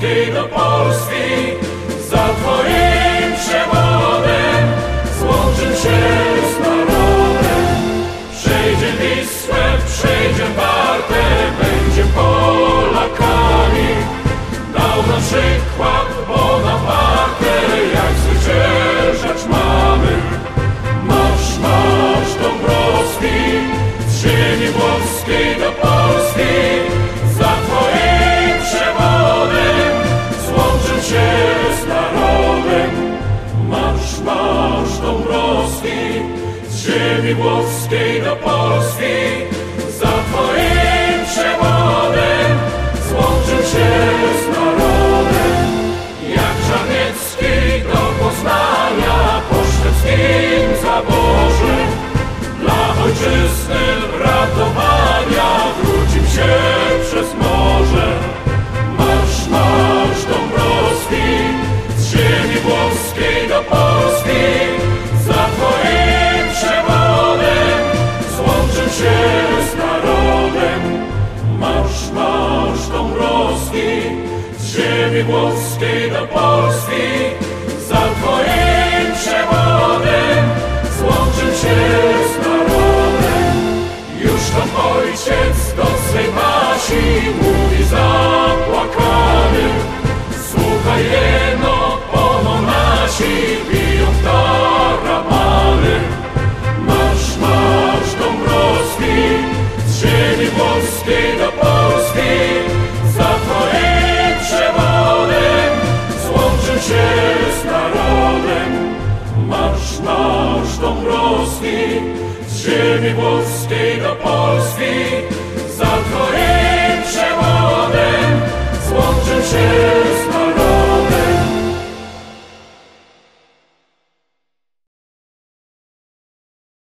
włoskiej do Polski. Za Twoim przewodem złączył się z narodem. Przejdzie Wisłę, przejdzie Wartę, będzie Polakami. Dał nam przykład Bonaparte, jak zwyciężać mamy. Marsz, marsz Dąbrowski, z ziemi włoskiej do Polski. Za Twoim przewodem złączył się z narodem. Marsz, marsz Dąbrowski, z ziemi włoskiej do Polski. Za Twoim przewodem złączył się z narodem. Jak Żarniecki do Poznania po szwedzkim zaborze, dla ojczyzny ratowania wrócił się przez morze. Marsz, marsz Dąbrowski, z ziemi włoskiej do Polski. Za Twoim przewodem złączył się z narodem. Marsz, marsz Dąbrowski, z ziemi włoskiej do Polski. Za Twoim przewodem złączył się z narodem. Już tam ojciec do swej Basi mówi zapłakany: słuchaj jeno, pono nasi biją w tarabany. Marsz, marsz Dąbrowski, z ziemi włoskiej do Polski. Za Twoim przewodem złączył się z narodem. Marsz, marsz Dąbrowski, z ziemi włoskiej do Polski.